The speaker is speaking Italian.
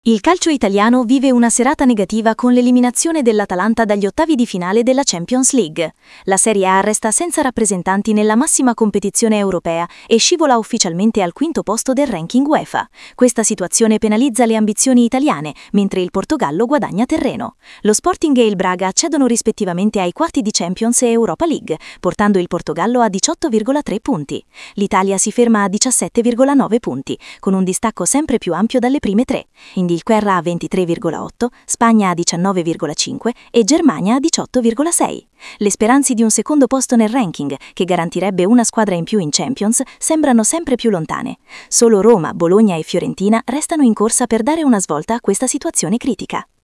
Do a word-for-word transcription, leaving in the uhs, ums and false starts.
Il calcio italiano vive una serata negativa con l'eliminazione dell'Atalanta dagli ottavi di finale della Champions League. La Serie A resta senza rappresentanti nella massima competizione europea e scivola ufficialmente al quinto posto del ranking UEFA. Questa situazione penalizza le ambizioni italiane, mentre il Portogallo guadagna terreno. Lo Sporting e il Braga accedono rispettivamente ai quarti di Champions e Europa League, portando il Portogallo a diciotto virgola tre punti. L'Italia si ferma a diciassette virgola nove punti, con un distacco sempre più ampio dalle prime tre. Inghilterra a ventitré virgola otto, Spagna a diciannove virgola cinque e Germania a diciotto virgola sei. Le speranze di un secondo posto nel ranking, che garantirebbe una squadra in più in Champions, sembrano sempre più lontane. Solo Roma, Bologna e Fiorentina restano in corsa per dare una svolta a questa situazione critica.